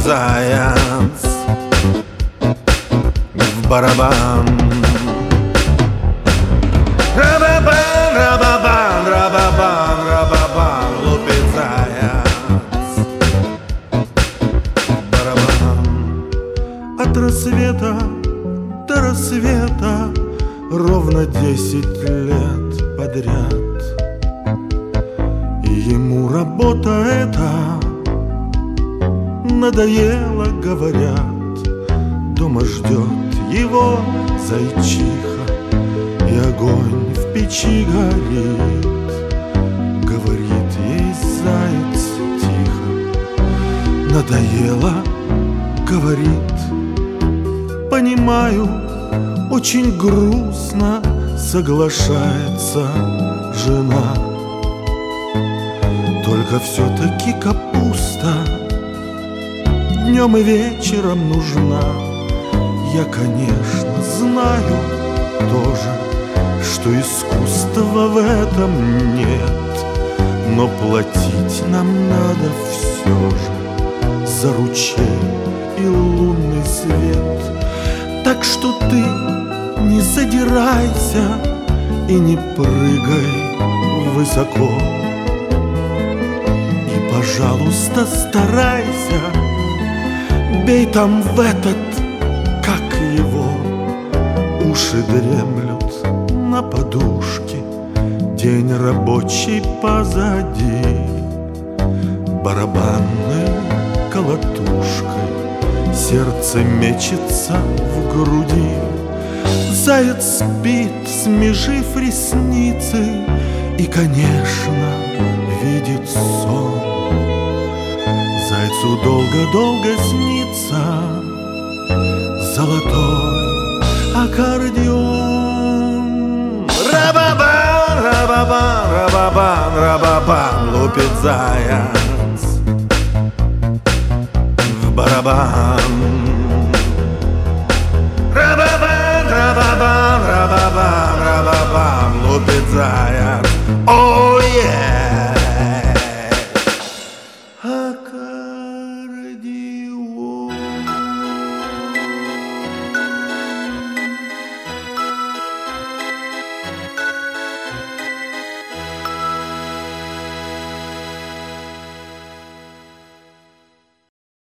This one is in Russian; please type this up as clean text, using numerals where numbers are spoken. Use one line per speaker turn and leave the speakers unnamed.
заяц в барабан. Рабабан, рабабан, рабабан, рабабан, лупит заяц в барабан. От рассвета до рассвета ровно 10 лет подряд. И ему работа эта надоела, говорят. Дома ждет его зайчиха, и огонь в печи горит. Говорит ей заяц тихо: надоело, говорит. Понимаю, очень грустно, соглашается жена. Только все-таки капуста днем и вечером нужна. Я, конечно, знаю тоже, что искусства в этом нет, но платить нам надо все же за ручей и лунный свет. Так что ты не задирайся и не прыгай высоко, и, пожалуйста, старайся, бей там в этот, как его, уши дремлют на подушке, день рабочий позади, барабанной колотушкой сердце мечется в груди. Заяц спит, смежив ресницы, и, конечно, видит сон. Зайцу долго-долго снится золотой аккордеон. Рабабан, рабабан, рабабан, рабабан, лупит заяц в барабан. Рабабан, рабабан, рабабан, рабабан, лупит заяц